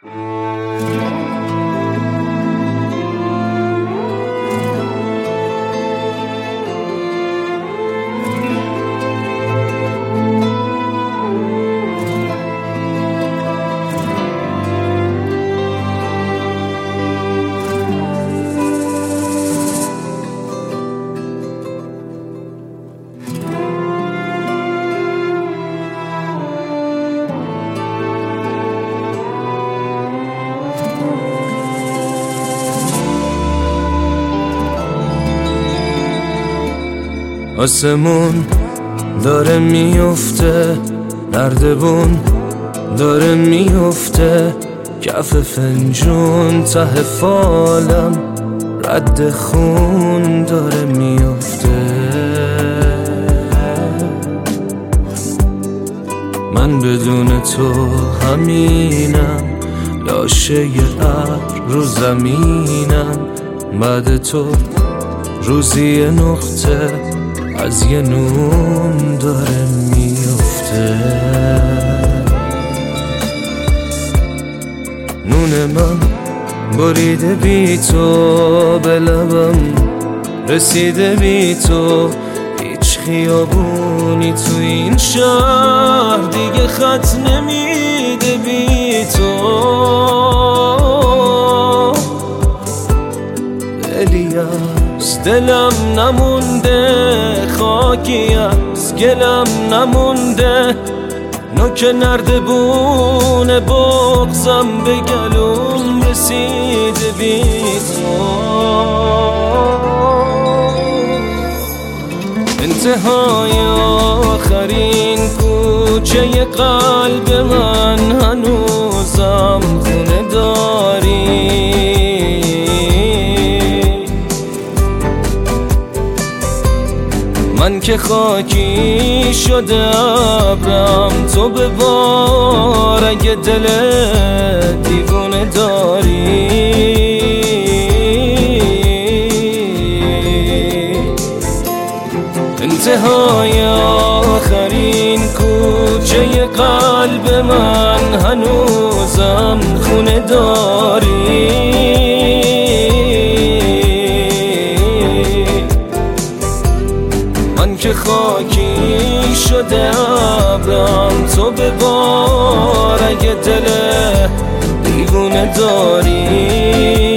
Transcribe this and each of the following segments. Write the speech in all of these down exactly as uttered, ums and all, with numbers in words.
آسمون داره میفته، نردبون داره میفته، کف فنجون ته فالم رد خون داره میفته. من بدون تو همینم، لاشه ابر رو زمینم، بعد تو روزی نقطه از یه نون داره میفته. نون من بریده بی تو، به لبم رسیده بی تو، هیچ خیابونی تو این شهر دیگه خط نمیده بی تو. الیاس دلم نمونده، خاکی از گلم نمونده، نوک نردبون بغضم به گلوم رسیده بی تو. انتهای آخرین کوچه قلب من هنوزم خونه داری. من که خاکی شده ابرم، تو به بار اگه دل دیوونه داری. انتهای آخرین کوچه قلب من هنوزم خونه داری. که خاکی شده ابرم، تو به بار اگه دل دیوونه داری.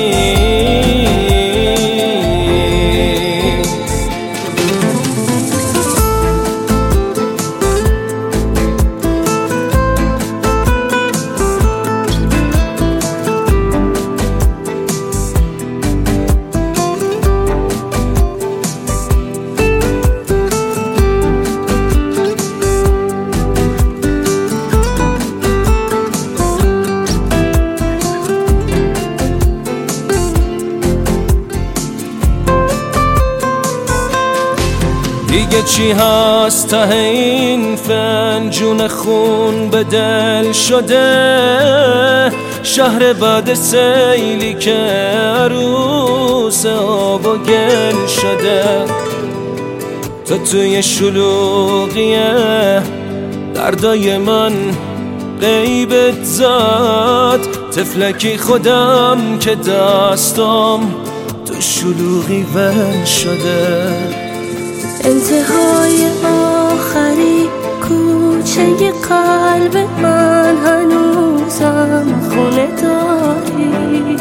دیگه چی هست ته این فنجون خون به دل شده؟ شهر بعد سیلی که عروس آب و گل شده. تو توی شلوغیه دردای من غیبت زد، تفلکی خودم که دستم تو شلوغی ول شده. انتهای آخری کوچه قلب من هنوزم خونه داری.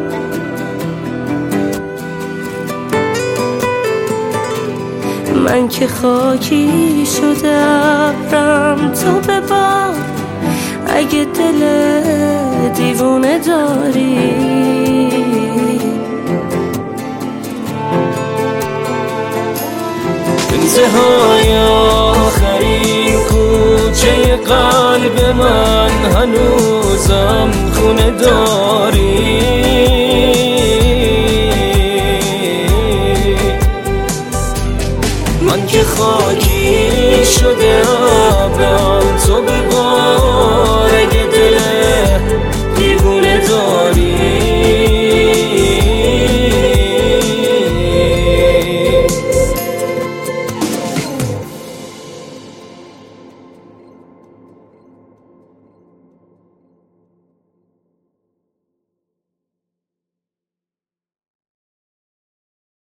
من که خاکی شده ابرم، تو به بار اگه دل دیوونه داری. انتهای آخرین کوچه قلب من هنوزم خونه داری. من که خاکی شده ابرم، تو به بار اگه دل دیوونه داری.